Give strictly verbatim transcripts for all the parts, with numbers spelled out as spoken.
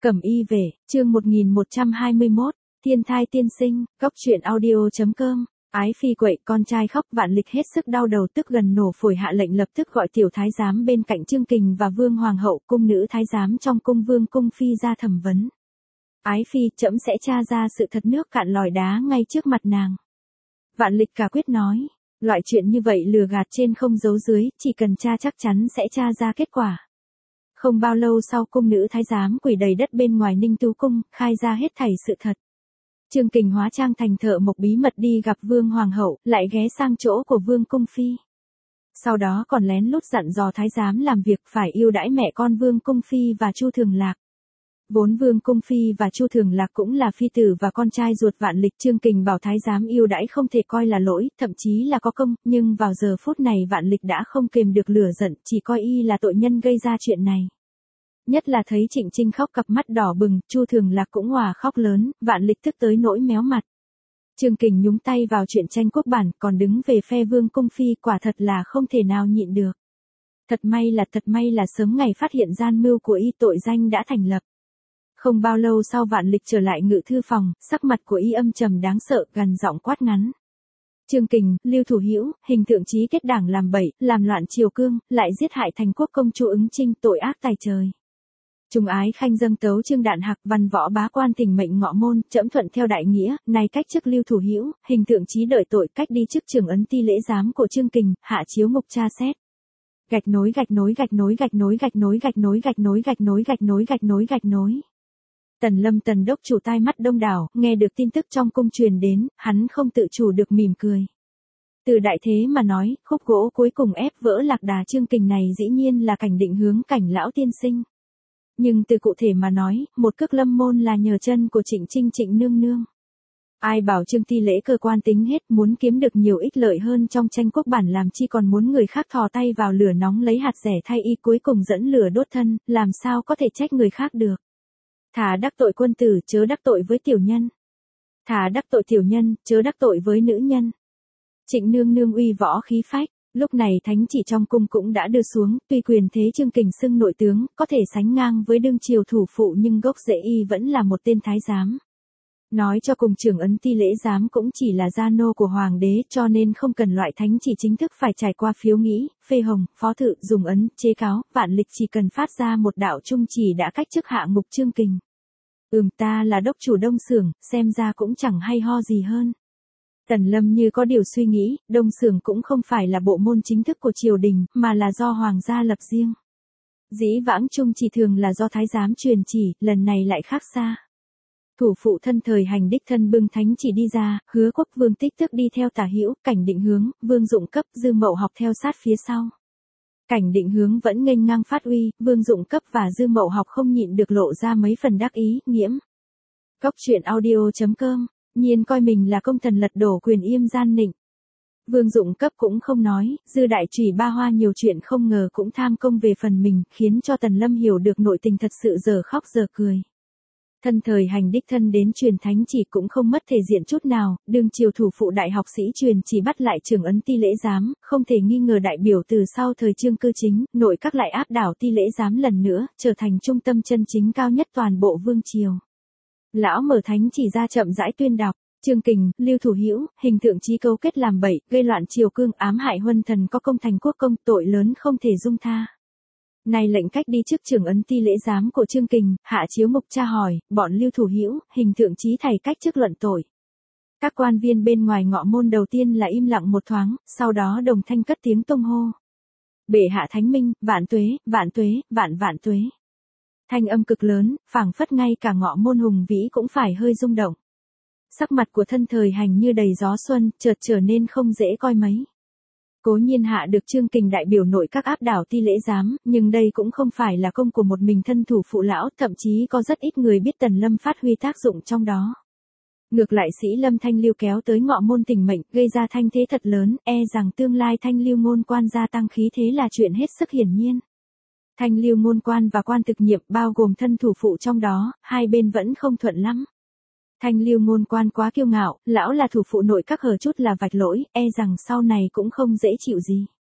Cẩm y về, chương một nghìn một trăm hai mươi mốt, thiên thai tiên sinh, góc truyện audio.com. Ái phi quậy, con trai khóc, Vạn Lịch hết sức đau đầu, tức gần nổ phổi, hạ lệnh lập tức gọi tiểu thái giám bên cạnh Chương Kình và Vương Hoàng hậu, cung nữ thái giám trong cung Vương cung phi ra thẩm vấn. Ái phi, trẫm sẽ tra ra sự thật, nước cạn lòi đá ngay trước mặt nàng. Vạn Lịch cả quyết nói, loại chuyện như vậy lừa gạt trên không giấu dưới, chỉ cần tra chắc chắn sẽ tra ra kết quả. Không bao lâu sau, cung nữ thái giám quỳ đầy đất bên ngoài Ninh Tú cung, khai ra hết thảy sự thật. Chương Kình hóa trang thành thợ mộc bí mật đi gặp Vương Hoàng hậu, lại ghé sang chỗ của Vương cung phi. Sau đó còn lén lút dặn dò thái giám làm việc phải yêu đãi mẹ con Vương cung phi và Chu Thường Lạc. Vốn Vương cung phi và Chu Thường Lạc cũng là phi tử và con trai ruột Vạn Lịch, Chương Kình bảo thái giám yêu đãi không thể coi là lỗi, thậm chí là có công, nhưng vào giờ phút này Vạn Lịch đã không kềm được lửa giận, chỉ coi y là tội nhân gây ra chuyện này. Nhất là thấy Trịnh Trinh khóc cặp mắt đỏ bừng, Chu Thường Lạc cũng hòa khóc lớn, Vạn Lịch tức tới nỗi méo mặt. Chương Kình nhúng tay vào chuyện tranh quốc bản, còn đứng về phe Vương cung phi, quả thật là không thể nào nhịn được. Thật may là thật may là sớm ngày phát hiện gian mưu của y, tội danh đã thành lập. Không bao lâu sau, Vạn Lịch trở lại ngự thư phòng, sắc mặt của y âm trầm đáng sợ, gằn giọng quát ngắn. Chương Kình, Lưu Thủ Hữu, hình tượng chí kết đảng làm bậy, làm loạn triều cương, lại giết hại thành quốc công Chu Ứng Trinh, tội ác tày trời. Trùng ái khanh dâng tấu Trương Đạn Hạc, văn võ bá quan tình mệnh ngọ môn, trẫm thuận theo đại nghĩa, nay cách chức Lưu Thủ Hữu, hình tượng chí đợi tội, cách đi chức trưởng ấn ti lễ giám của Chương Kình, hạ chiếu ngục tra xét. Gạch nối gạch nối gạch nối gạch nối gạch nối gạch nối gạch nối gạch nối gạch nối gạch nối gạch nối. Tần Lâm Tần đốc chủ tai mắt đông đảo, nghe được tin tức trong cung truyền đến, hắn không tự chủ được mỉm cười. Từ đại thế mà nói, khúc gỗ cuối cùng ép vỡ lạc đà Chương Kình này dĩ nhiên là Cảnh Định Hướng Cảnh lão tiên sinh. Nhưng từ cụ thể mà nói, một cước lâm môn là nhờ chân của Trịnh Trinh Trịnh nương nương. Ai bảo Trương ti lễ cơ quan tính hết, muốn kiếm được nhiều ích lợi hơn trong tranh quốc bản, làm chi còn muốn người khác thò tay vào lửa nóng lấy hạt rẻ thay y, cuối cùng dẫn lửa đốt thân, làm sao có thể trách người khác được. Thà đắc tội quân tử, chớ đắc tội với tiểu nhân. Thà đắc tội tiểu nhân, chớ đắc tội với nữ nhân. Trịnh nương nương uy võ khí phách. Lúc này thánh chỉ trong cung cũng đã đưa xuống, tuy quyền thế Chương Kình xưng nội tướng, có thể sánh ngang với đương triều thủ phụ, nhưng gốc rễ y vẫn là một tên thái giám. Nói cho cùng, trưởng ấn ti lễ giám cũng chỉ là gia nô của hoàng đế, cho nên không cần loại thánh chỉ chính thức phải trải qua phiếu nghĩ, phê hồng, phó thự, dùng ấn, chế cáo. Vạn Lịch chỉ cần phát ra một đạo trung chỉ đã cách chức hạ ngục Chương Kình. Ừm, ta là đốc chủ Đông Xưởng, xem ra cũng chẳng hay ho gì hơn. Tần Lâm như có điều suy nghĩ, Đông Xưởng cũng không phải là bộ môn chính thức của triều đình, mà là do hoàng gia lập riêng. Dĩ vãng trung chỉ thường là do thái giám truyền chỉ, lần này lại khác xa. Thủ phụ thân thời hành đích thân bưng thánh chỉ đi ra, Hứa Quốc Vương Tích Tước đi theo tả hữu, Cảnh Định Hướng, Vương Dụng Cấp, Dư Mậu Học theo sát phía sau. Cảnh Định Hướng vẫn nghênh ngang phát uy, Vương Dụng Cấp và Dư Mậu Học không nhịn được lộ ra mấy phần đắc ý, nghiễm. Góc truyện audio.com. Nhiên coi mình là công thần lật đổ quyền yêm gian nịnh. Vương Dụng Cấp cũng không nói, Dư Đại Trùy Ba Hoa nhiều chuyện không ngờ cũng tham công về phần mình, khiến cho Tần Lâm hiểu được nội tình thật sự, giờ khóc giờ cười. Thân thời hành đích thân đến truyền thánh chỉ cũng không mất thể diện chút nào, đương triều thủ phụ đại học sĩ truyền chỉ bắt lại trưởng ấn ti lễ giám, không thể nghi ngờ đại biểu từ sau thời Chương cư chính, nội các lại áp đảo ti lễ giám lần nữa, trở thành trung tâm chân chính cao nhất toàn bộ vương triều. Lão mở thánh chỉ ra chậm rãi tuyên đọc. Chương Kình, Lưu Thủ Hữu, hình tượng chí cấu kết làm bậy, gây loạn triều cương, ám hại huân thần có công thành quốc công, tội lớn không thể dung tha. Này lệnh cách đi chức trưởng ấn ti lễ giám của Chương Kình, hạ chiếu mục tra hỏi, bọn Lưu Thủ Hữu, hình tượng chí thầy cách chức luận tội. Các quan viên bên ngoài ngọ môn đầu tiên là im lặng một thoáng, sau đó đồng thanh cất tiếng tung hô. Bệ hạ thánh minh, vạn tuế, vạn tuế, vạn vạn tuế. Thanh âm cực lớn, phảng phất ngay cả ngọ môn hùng vĩ cũng phải hơi rung động. Sắc mặt của thân thời hành như đầy gió xuân, chợt trở nên không dễ coi mấy. Cố nhiên hạ được Chương Kình đại biểu nội các áp đảo ti lễ giám, nhưng đây cũng không phải là công của một mình thân thủ phụ lão, thậm chí có rất ít người biết Tần Lâm phát huy tác dụng trong đó. Ngược lại sĩ Lâm Thanh Lưu kéo tới ngọ môn tình mệnh, gây ra thanh thế thật lớn, e rằng tương lai Thanh Lưu ngôn quan gia tăng khí thế là chuyện hết sức hiển nhiên. Thanh Lưu ngôn quan và quan thực nhiệm bao gồm thân thủ phụ trong đó, hai bên vẫn không thuận lắm. Thanh Lưu ngôn quan quá kiêu ngạo, lão là thủ phụ nội các hở chút là vạch lỗi, e rằng sau này cũng không dễ chịu gì.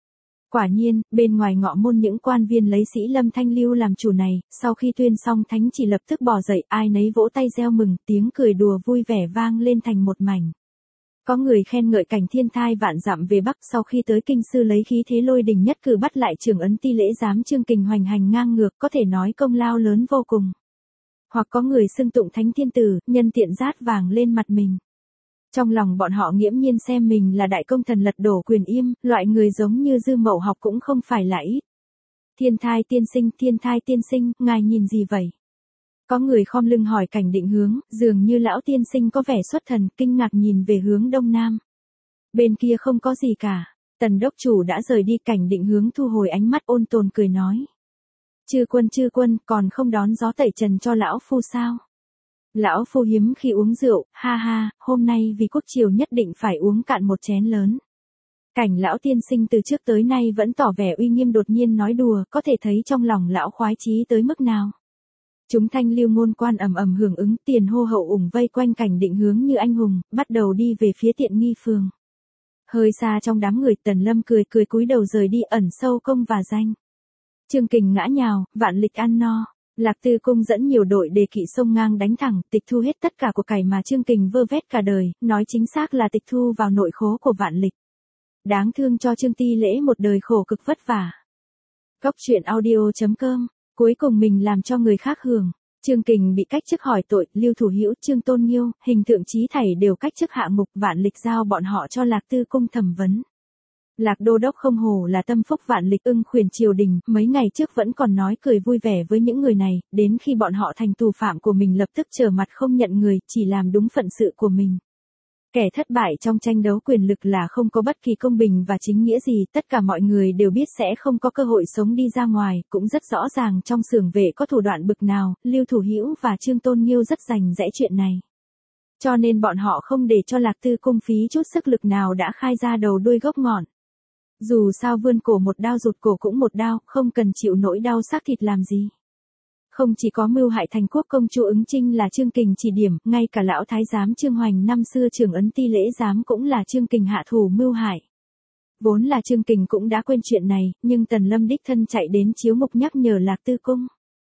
Quả nhiên, bên ngoài ngọ môn những quan viên lấy Sĩ Lâm Thanh Lưu làm chủ này, sau khi tuyên xong thánh chỉ lập tức bỏ dậy, ai nấy vỗ tay reo mừng, tiếng cười đùa vui vẻ vang lên thành một mảnh. Có người khen ngợi cảnh thiên thai vạn dặm về Bắc, sau khi tới kinh sư lấy khí thế lôi đình nhất cử bắt lại Trưởng Ấn Ti Lễ Giám Chương Kình hoành hành ngang ngược, có thể nói công lao lớn vô cùng. Hoặc có người xưng tụng thánh thiên tử, nhân tiện rát vàng lên mặt mình. Trong lòng bọn họ nghiễm nhiên xem mình là đại công thần lật đổ Quyền Yêm, loại người giống như Dư Mậu Học cũng không phải là ít. Thiên thai tiên sinh, thiên thai tiên sinh, ngài nhìn gì vậy? Có người khom lưng hỏi Cảnh Định Hướng, dường như lão tiên sinh có vẻ xuất thần, kinh ngạc nhìn về hướng đông nam. Bên kia không có gì cả, Tần đốc chủ đã rời đi. Cảnh Định Hướng thu hồi ánh mắt ôn tồn cười nói. Chư quân chư quân, còn không đón gió tẩy trần cho lão phu sao? Lão phu hiếm khi uống rượu, ha ha, hôm nay vì quốc triều nhất định phải uống cạn một chén lớn. Cảnh lão tiên sinh từ trước tới nay vẫn tỏ vẻ uy nghiêm, đột nhiên nói đùa, có thể thấy trong lòng lão khoái chí tới mức nào. Chúng Thanh Lưu ngôn quan ầm ầm hưởng ứng, tiền hô hậu ủng vây quanh Cảnh Định Hướng như anh hùng, bắt đầu đi về phía Tiện Nghi Phường. Hơi xa trong đám người, Tần Lâm cười cười cúi đầu rời đi, ẩn sâu công và danh. Chương Kình ngã nhào, Vạn Lịch ăn no. Lạc Tư Cung dẫn nhiều đội đề kỵ sông ngang đánh thẳng, tịch thu hết tất cả của cải mà Chương Kình vơ vét cả đời, nói chính xác là tịch thu vào nội khố của Vạn Lịch. Đáng thương cho Chương Ti Lễ một đời khổ cực vất vả. Cốc truyện audio chấm com, cuối cùng mình làm cho người khác hưởng. Chương Kình bị cách chức hỏi tội, Lưu Thủ Hữu, Trương Tôn Nghiêu, Hình Thượng Chí thảy đều cách chức hạ ngục. Vạn Lịch giao bọn họ cho Lạc Tư Cung thẩm vấn. Lạc Đô Đốc không hổ là tâm phúc Vạn Lịch ưng khuyển triều đình, mấy ngày trước vẫn còn nói cười vui vẻ với những người này, đến khi bọn họ thành tù phạm của mình lập tức trở mặt không nhận người, chỉ làm đúng phận sự của mình. Kẻ thất bại trong tranh đấu quyền lực là không có bất kỳ công bình và chính nghĩa gì, tất cả mọi người đều biết sẽ không có cơ hội sống đi ra ngoài, cũng rất rõ ràng trong xưởng vệ có thủ đoạn bực nào, Lưu Thủ Hữu và Trương Tôn Nghiêu rất rành rẽ chuyện này. Cho nên bọn họ không để cho Lạc Tư Cung phí chút sức lực nào đã khai ra đầu đuôi gốc ngọn. Dù sao vươn cổ một đao rụt cổ cũng một đao, không cần chịu nỗi đau xác thịt làm gì. Không chỉ có mưu hại thành quốc công chúa Ứng Trinh là Chương Kình chỉ điểm, ngay cả lão thái giám Trương Hoành năm xưa Trưởng Ấn Ti Lễ Giám cũng là Chương Kình hạ thủ mưu hại. Vốn là Chương Kình cũng đã quên chuyện này, nhưng Tần Lâm đích thân chạy đến chiếu mục nhắc nhở Lạc Tư Cung.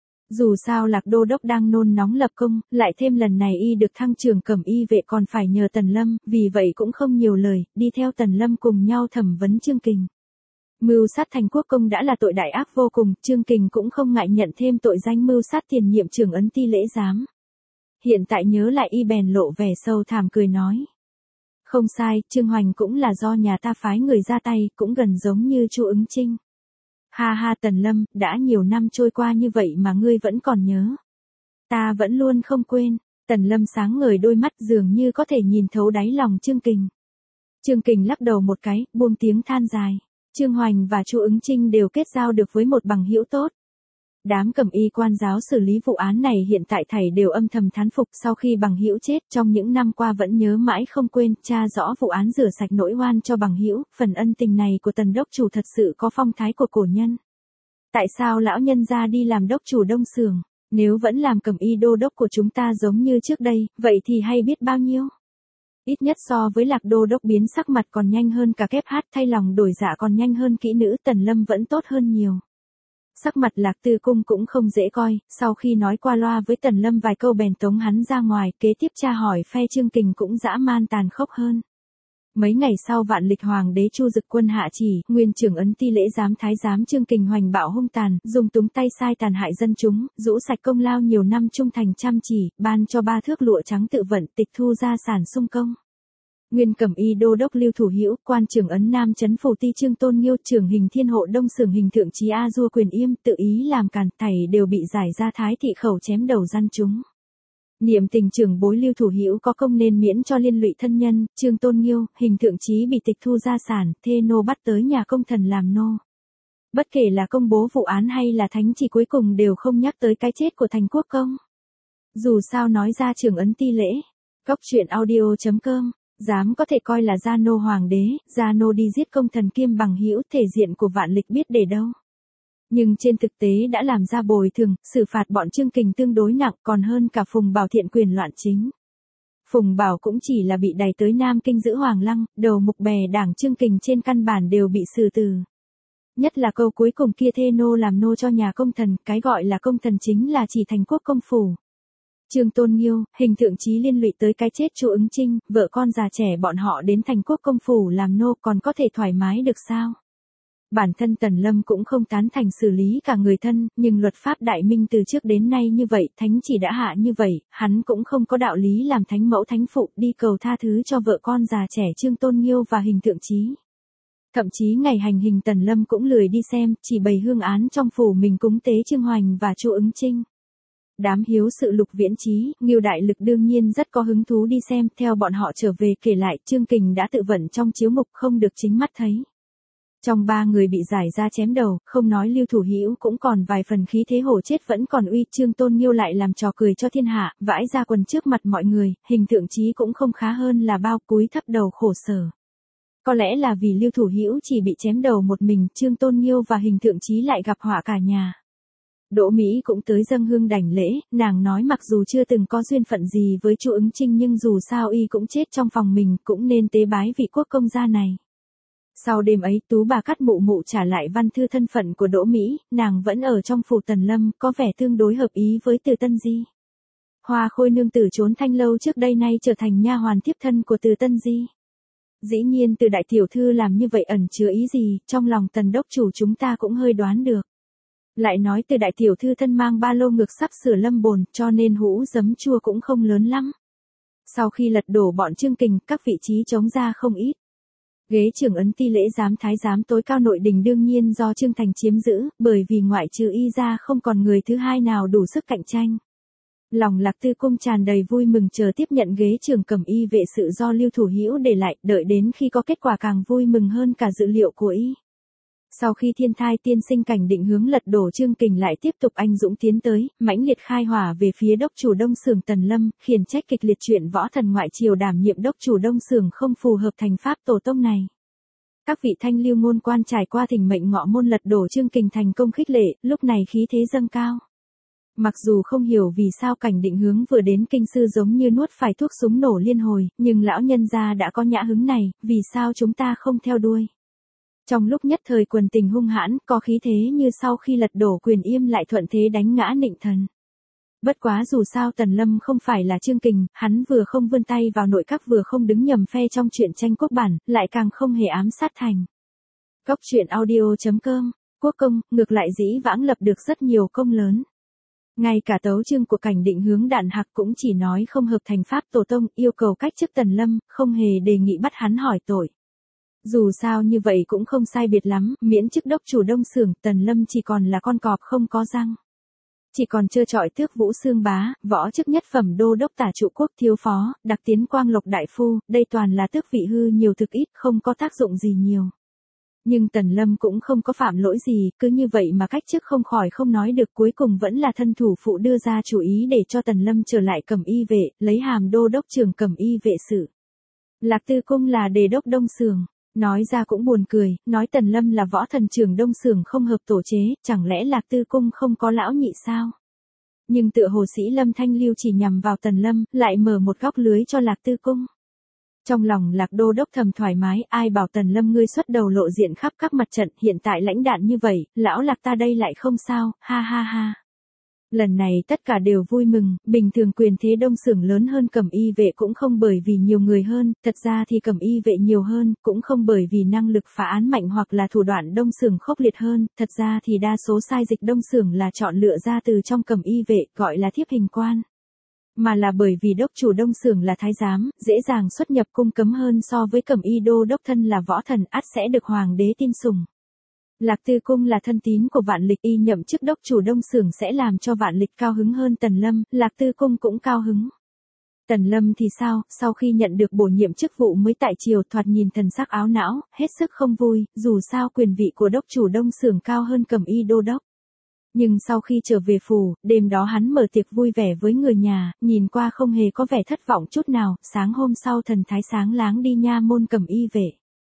Dù sao Lạc Đô Đốc đang nôn nóng lập công, lại thêm lần này y được thăng trưởng cẩm y vệ còn phải nhờ Tần Lâm, vì vậy cũng không nhiều lời, đi theo Tần Lâm cùng nhau thẩm vấn Chương Kình. Mưu sát thành quốc công đã là tội đại ác vô cùng, Chương Kình cũng không ngại nhận thêm tội danh mưu sát tiền nhiệm Trưởng Ấn Ti Lễ Giám. Hiện tại nhớ lại y bèn lộ vẻ sâu thẳm cười nói. Không sai, Trương Hoành cũng là do nhà ta phái người ra tay, cũng gần giống như Chu Ứng Trinh. Ha ha Tần Lâm, đã nhiều năm trôi qua như vậy mà ngươi vẫn còn nhớ. Ta vẫn luôn không quên. Tần Lâm sáng ngời đôi mắt dường như có thể nhìn thấu đáy lòng Chương Kình. Chương Kình lắc đầu một cái, buông tiếng than dài. Trương Hoành và Chu Ứng Trinh đều kết giao được với một bằng hữu tốt. Đám cẩm y quan giáo xử lý vụ án này hiện tại thảy đều âm thầm thán phục, sau khi bằng hữu chết trong những năm qua vẫn nhớ mãi không quên, tra rõ vụ án rửa sạch nỗi oan cho bằng hữu, phần ân tình này của Tần đốc chủ thật sự có phong thái của cổ nhân. Tại sao lão nhân ra đi làm đốc chủ Đông Xưởng, nếu vẫn làm cẩm y đô đốc của chúng ta giống như trước đây, vậy thì hay biết bao nhiêu. Ít nhất so với Lạc Đô Đốc biến sắc mặt còn nhanh hơn cả kép hát thay lòng đổi dạ còn nhanh hơn kỹ nữ, Tần Lâm vẫn tốt hơn nhiều. Sắc mặt Lạc Tư Cung cũng không dễ coi, sau khi nói qua loa với Tần Lâm vài câu bèn tống hắn ra ngoài, kế tiếp tra hỏi phe Chương Kình cũng dã man tàn khốc hơn. Mấy ngày sau Vạn Lịch Hoàng đế Chu Dực Quân hạ chỉ, nguyên Trưởng Ấn Ti Lễ Giám thái giám Chương Kình hoành bạo hung tàn, dùng túng tay sai tàn hại dân chúng, rũ sạch công lao nhiều năm trung thành chăm chỉ, ban cho ba thước lụa trắng tự vận, tịch thu gia sản sung công. Nguyên cẩm y đô đốc Lưu Thủ Hữu, quan Trưởng Ấn Nam trấn phủ ti Trương Tôn Nghiêu, trưởng hình Thiên Hộ Đông Xưởng Hình Thượng Chí A Dua Quyền Yêm, tự ý làm càn, thảy đều bị giải ra Thái thị khẩu chém đầu gian chúng. Niệm tình trưởng bối Lưu Thủ Hữu có công nên miễn cho liên lụy thân nhân, Trương Tôn Nghiêu, Hình Thượng Chí bị tịch thu gia sản, thê nô bắt tới nhà công thần làm nô. Bất kể là công bố vụ án hay là thánh chỉ cuối cùng đều không nhắc tới cái chết của thành quốc công. Dù sao nói ra Trưởng Ấn Ti Lễ. Cốc truyện audio chấm com, dám có thể coi là gia nô hoàng đế, gia nô đi giết công thần kiêm bằng hữu, thể diện của Vạn Lịch biết để đâu. Nhưng trên thực tế đã làm ra bồi thường, xử phạt bọn Chương Kình tương đối nặng, còn hơn cả Phùng Bảo thiện quyền loạn chính. Phùng Bảo cũng chỉ là bị đày tới Nam Kinh giữ Hoàng Lăng, đầu mục bè đảng Chương Kình trên căn bản đều bị xử tử. Nhất là câu cuối cùng kia thê nô làm nô cho nhà công thần, cái gọi là công thần chính là chỉ thành quốc công phủ. Trương Tôn Nghiêu, hình tượng chí liên lụy tới cái chết Chu Ứng Trinh, vợ con già trẻ bọn họ đến thành quốc công phủ làm nô còn có thể thoải mái được sao? Bản thân Tần Lâm cũng không tán thành xử lý cả người thân, nhưng luật pháp Đại Minh từ trước đến nay như vậy, thánh chỉ đã hạ như vậy, hắn cũng không có đạo lý làm thánh mẫu thánh phụ đi cầu tha thứ cho vợ con già trẻ Trương Tôn Nghiêu và hình tượng chí. Thậm chí ngày hành hình Tần Lâm cũng lười đi xem, chỉ bày hương án trong phủ mình cúng tế Trương Hoành và Chu Ứng Trinh. Đám hiếu sự Lục Viễn Chí, Ngưu Đại Lực đương nhiên rất có hứng thú đi xem, theo bọn họ trở về kể lại, Trương Kình đã tự vận trong chiếu mục không được chính mắt thấy. Trong ba người bị giải ra chém đầu, không nói Lưu Thủ Hữu cũng còn vài phần khí thế hổ chết vẫn còn uy, Trương Tôn Nghiêu lại làm trò cười cho thiên hạ, vãi ra quần trước mặt mọi người, hình tượng chí cũng không khá hơn là bao, cúi thấp đầu khổ sở. Có lẽ là vì Lưu Thủ Hữu chỉ bị chém đầu một mình, Trương Tôn Nghiêu và hình tượng chí lại gặp họa cả nhà. Đỗ Mỹ cũng tới dâng hương đảnh lễ, nàng nói mặc dù chưa từng có duyên phận gì với Chu Ứng Trinh nhưng dù sao y cũng chết trong phòng mình, cũng nên tế bái vị quốc công gia này. Sau đêm ấy, Tú bà Cát Mụ Mụ trả lại văn thư thân phận của Đỗ Mỹ, nàng vẫn ở trong phủ Tần Lâm, có vẻ tương đối hợp ý với Từ Tân Di. Hoa Khôi nương tử trốn thanh lâu trước đây nay trở thành nha hoàn tiếp thân của Từ Tân Di. Dĩ nhiên Từ đại tiểu thư làm như vậy ẩn chứa ý gì, trong lòng Tần đốc chủ chúng ta cũng hơi đoán được. Lại nói Từ đại tiểu thư thân mang ba lô ngực sắp sửa lâm bồn, cho nên hũ giấm chua cũng không lớn lắm. Sau khi lật đổ bọn Trương Kình, các vị trí trống ra không ít. Ghế trưởng ấn ti lễ giám thái giám tối cao nội đình đương nhiên do Trương Thành chiếm giữ, bởi vì ngoại trừ y ra không còn người thứ hai nào đủ sức cạnh tranh. Lòng Lạc Tư cung tràn đầy vui mừng chờ tiếp nhận ghế trưởng cẩm y vệ sự do Lưu Thủ Hữu để lại, đợi đến khi có kết quả càng vui mừng hơn cả dự liệu của y. Sau khi thiên thai tiên sinh Cảnh Định Hướng lật đổ Trương Kình lại tiếp tục anh dũng tiến tới, mãnh liệt khai hỏa về phía đốc chủ Đông Xưởng Tần Lâm, khiển trách kịch liệt chuyện võ thần ngoại triều đảm nhiệm đốc chủ Đông Xưởng không phù hợp thành pháp tổ tông này. Các vị thanh lưu ngôn quan trải qua thỉnh mệnh ngọ môn lật đổ Trương Kình thành công khích lệ, lúc này khí thế dâng cao. Mặc dù không hiểu vì sao Cảnh Định Hướng vừa đến kinh sư giống như nuốt phải thuốc súng nổ liên hồi, nhưng lão nhân gia đã có nhã hứng này, vì sao chúng ta không theo đuôi. Trong lúc nhất thời quần tình hung hãn, có khí thế như sau khi lật đổ Quyền Yêm lại thuận thế đánh ngã Nịnh Thần. Bất quá dù sao Tần Lâm không phải là Trương Kình, hắn vừa không vươn tay vào nội các vừa không đứng nhầm phe trong chuyện tranh quốc bản, lại càng không hề ám sát thành. Góc truyện audio chấm com, quốc công, ngược lại dĩ vãng lập được rất nhiều công lớn. Ngay cả tấu chương của Cảnh Định Hướng Đạn Hạc cũng chỉ nói không hợp thành pháp tổ tông, yêu cầu cách chức Tần Lâm, không hề đề nghị bắt hắn hỏi tội. Dù sao như vậy cũng không sai biệt lắm, miễn chức đốc chủ Đông Xưởng, Tần Lâm chỉ còn là con cọp không có răng. Chỉ còn trơ trọi tước Vũ Xương Bá, võ chức nhất phẩm đô đốc tả trụ quốc thiếu phó, đặc tiến Quang Lộc đại phu, đây toàn là tước vị hư nhiều thực ít, không có tác dụng gì nhiều. Nhưng Tần Lâm cũng không có phạm lỗi gì, cứ như vậy mà cách chức không khỏi không nói được, cuối cùng vẫn là thân thủ phụ đưa ra chủ ý để cho Tần Lâm trở lại cẩm y vệ, lấy hàm đô đốc trưởng cẩm y vệ sự. Lạc Tư cung là đề đốc Đông Xưởng. Nói ra cũng buồn cười, nói Tần Lâm là võ thần trưởng Đông Xưởng không hợp tổ chế, chẳng lẽ Lạc Tư cung không có lão nhị sao? Nhưng tựa hồ sĩ Lâm Thanh Lưu chỉ nhằm vào Tần Lâm, lại mở một góc lưới cho Lạc Tư cung. Trong lòng Lạc đô đốc thầm thoải mái, ai bảo Tần Lâm ngươi xuất đầu lộ diện khắp các mặt trận, hiện tại lãnh đạn như vậy, lão Lạc ta đây lại không sao, ha ha ha. Lần này tất cả đều vui mừng, bình thường quyền thế Đông Xưởng lớn hơn cẩm y vệ cũng không bởi vì nhiều người hơn, thật ra thì cẩm y vệ nhiều hơn, cũng không bởi vì năng lực phá án mạnh hoặc là thủ đoạn Đông Xưởng khốc liệt hơn, thật ra thì đa số sai dịch Đông Xưởng là chọn lựa ra từ trong cẩm y vệ, gọi là thiếp hình quan. Mà là bởi vì đốc chủ Đông Xưởng là thái giám, dễ dàng xuất nhập cung cấm hơn so với cẩm y đô đốc thân là võ thần, ắt sẽ được hoàng đế tin sủng. Lạc Tư cung là thân tín của Vạn Lịch, y nhậm chức đốc chủ Đông Xưởng sẽ làm cho Vạn Lịch cao hứng hơn Tần Lâm, Lạc Tư cung cũng cao hứng. Tần Lâm thì sao, sau khi nhận được bổ nhiệm chức vụ mới tại triều, thoạt nhìn thần sắc áo não, hết sức không vui, dù sao quyền vị của đốc chủ Đông Xưởng cao hơn cẩm y đô đốc. Nhưng sau khi trở về phủ, đêm đó hắn mở tiệc vui vẻ với người nhà, nhìn qua không hề có vẻ thất vọng chút nào, sáng hôm sau thần thái sáng láng đi nha môn cẩm y vệ.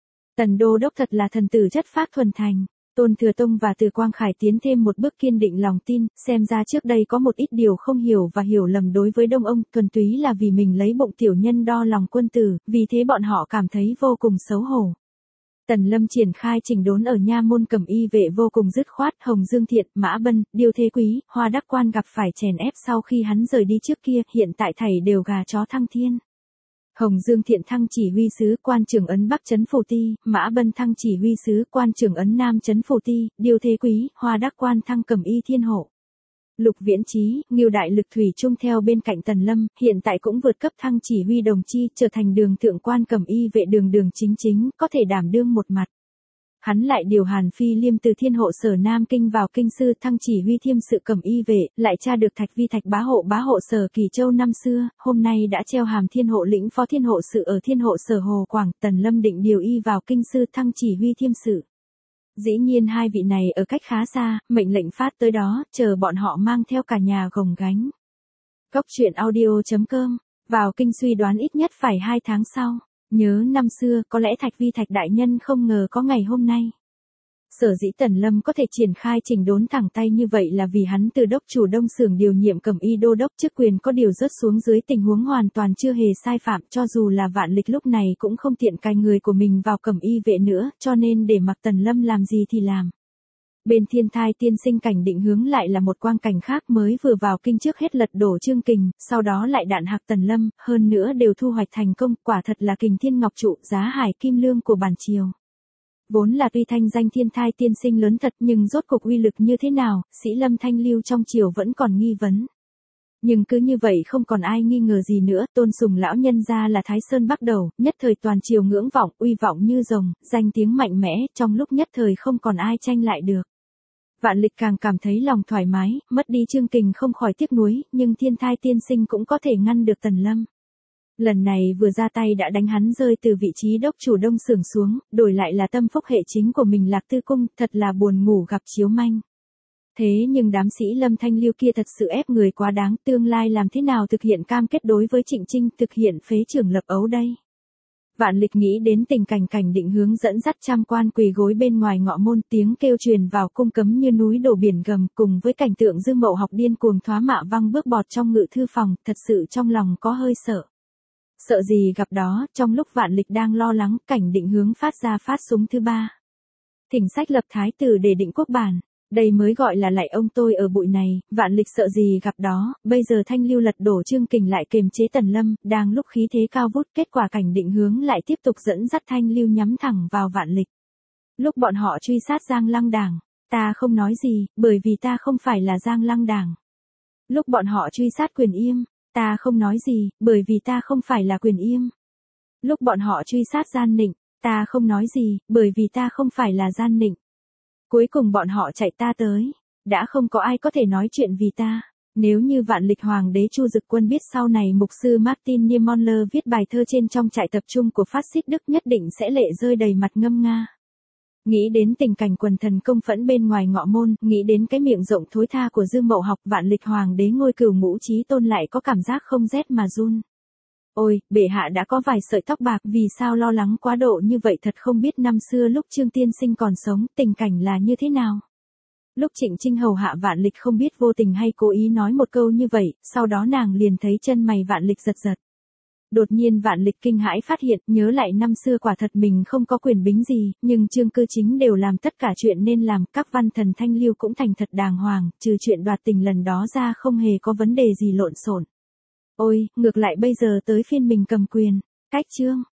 Tần đô đốc thật là thần tử chất phác thuần thành. Tôn Thừa Tông và Từ Quang Khải tiến thêm một bước kiên định lòng tin, xem ra trước đây có một ít điều không hiểu và hiểu lầm đối với Đông ông, thuần túy là vì mình lấy bụng tiểu nhân đo lòng quân tử, vì thế bọn họ cảm thấy vô cùng xấu hổ. Tần Lâm triển khai chỉnh đốn ở nha môn Cẩm Y vệ vô cùng dứt khoát, Hồng Dương Thiện, Mã Bân, Điêu Thế Quý, Hoa Đắc Quan gặp phải chèn ép sau khi hắn rời đi trước kia, hiện tại thảy đều gà chó thăng thiên. Hồng Dương Thiện thăng chỉ huy sứ, quan trưởng ấn Bắc trấn phủ ti, Mã Bân thăng chỉ huy sứ, quan trưởng ấn Nam trấn phủ ti, Điêu Thế Quý, Hoa Đắc Quan thăng Cẩm Y thiên hộ. Lục Viễn Chí, Ngưu Đại Lực thủy chung theo bên cạnh Tần Lâm, hiện tại cũng vượt cấp thăng chỉ huy đồng chi, trở thành đường thượng quan Cẩm Y vệ đường đường chính chính, có thể đảm đương một mặt. Hắn lại điều Hàn Phi Liêm từ thiên hộ sở Nam Kinh vào kinh sư, thăng chỉ huy thiêm sự Cẩm Y vệ, lại tra được Thạch Vi Thạch bá hộ bá hộ sở Kỳ Châu năm xưa, hôm nay đã treo hàm thiên hộ lĩnh phó thiên hộ sự ở thiên hộ sở Hồ Quảng. Tần Lâm định điều y vào kinh sư thăng chỉ huy thiêm sự. Dĩ nhiên hai vị này ở cách khá xa, mệnh lệnh phát tới đó, chờ bọn họ mang theo cả nhà gồng gánh. Góc truyện audio chấm com, vào kinh suy đoán ít nhất phải hai tháng sau. Nhớ năm xưa, có lẽ Thạch Vi Thạch đại nhân không ngờ có ngày hôm nay. Sở dĩ Tần Lâm có thể triển khai chỉnh đốn thẳng tay như vậy là vì hắn từ đốc chủ Đông Xưởng điều nhiệm Cẩm Y đô đốc chức quyền có điều rớt xuống dưới tình huống hoàn toàn chưa hề sai phạm, cho dù là Vạn Lịch lúc này cũng không tiện cài người của mình vào Cẩm Y vệ nữa, cho nên để mặc Tần Lâm làm gì thì làm. Bên Thiên Thai tiên sinh Cảnh Định Hướng lại là một quang cảnh khác, mới vừa vào kinh trước hết lật đổ Trương Kình, sau đó lại đạn hạc Tần Lâm, hơn nữa đều thu hoạch thành công, quả thật là Kình Thiên Ngọc Trụ, giá hải kim lương của bản triều. Vốn là tuy thanh danh Thiên Thai tiên sinh lớn thật, nhưng rốt cuộc uy lực như thế nào, sĩ Lâm thanh lưu trong triều vẫn còn nghi vấn. Nhưng cứ như vậy không còn ai nghi ngờ gì nữa, Tôn Sùng lão nhân gia là Thái Sơn Bắc Đầu, nhất thời toàn triều ngưỡng vọng, uy vọng như rồng, danh tiếng mạnh mẽ, trong lúc nhất thời không còn ai tranh lại được. Vạn Lịch càng cảm thấy lòng thoải mái, mất đi Trương Kình không khỏi tiếc nuối, nhưng Thiên Thai tiên sinh cũng có thể ngăn được Tần Lâm. Lần này vừa ra tay đã đánh hắn rơi từ vị trí đốc chủ Đông Xưởng xuống, đổi lại là tâm phúc hệ chính của mình Lạc Tư Cung, thật là buồn ngủ gặp chiếu manh. Thế nhưng đám sĩ Lâm thanh lưu kia thật sự ép người quá đáng, tương lai làm thế nào thực hiện cam kết đối với Trịnh Trinh, thực hiện phế trưởng lập ấu đây. Vạn Lịch nghĩ đến tình cảnh Cảnh Định Hướng dẫn dắt trăm quan quỳ gối bên ngoài ngọ môn, tiếng kêu truyền vào cung cấm như núi đổ biển gầm, cùng với cảnh tượng Dương Mậu Học điên cuồng thoá mạ văng bước bọt trong ngự thư phòng, thật sự trong lòng có hơi sợ. Sợ gì gặp đó, trong lúc Vạn Lịch đang lo lắng, Cảnh Định Hướng phát ra phát súng thứ ba. Thỉnh sách lập thái tử để định quốc bản. Đây mới gọi là lạy ông tôi ở bụi này, Vạn Lịch sợ gì gặp đó, bây giờ thanh lưu lật đổ Trương Kình lại kiềm chế Tần Lâm, đang lúc khí thế cao vút, kết quả Cảnh Định Hướng lại tiếp tục dẫn dắt thanh lưu nhắm thẳng vào Vạn Lịch. Lúc bọn họ truy sát Giang Lăng Đảng, ta không nói gì, bởi vì ta không phải là Giang Lăng Đảng. Lúc bọn họ truy sát Quyền Yêm, ta không nói gì, bởi vì ta không phải là Quyền Yêm. Lúc bọn họ truy sát Gian Nịnh, ta không nói gì, bởi vì ta không phải là Gian Nịnh. Cuối cùng bọn họ chạy ta tới, đã không có ai có thể nói chuyện vì ta. Nếu như Vạn Lịch Hoàng đế Chu Dực Quân biết sau này mục sư Martin Niemöller viết bài thơ trên trong trại tập trung của phát xít Đức, nhất định sẽ lệ rơi đầy mặt ngâm nga. Nghĩ đến tình cảnh quần thần công phẫn bên ngoài ngọ môn, nghĩ đến cái miệng rộng thối tha của Dương Mậu Học, Vạn Lịch Hoàng đế ngôi cửu ngũ chí tôn lại có cảm giác không rét mà run. Ôi, bệ hạ đã có vài sợi tóc bạc, vì sao lo lắng quá độ như vậy, thật không biết năm xưa lúc Trương tiên sinh còn sống, tình cảnh là như thế nào. Lúc Trịnh Trinh hầu hạ Vạn Lịch không biết vô tình hay cố ý nói một câu như vậy, sau đó nàng liền thấy chân mày Vạn Lịch giật giật. Đột nhiên Vạn Lịch kinh hãi phát hiện, nhớ lại năm xưa quả thật mình không có quyền bính gì, nhưng Trương Cư Chính đều làm tất cả chuyện nên làm, các văn thần thanh lưu cũng thành thật đàng hoàng, trừ chuyện đoạt tình lần đó ra không hề có vấn đề gì lộn xộn. Ôi, ngược lại bây giờ tới phiên mình cầm quyền. Cách chương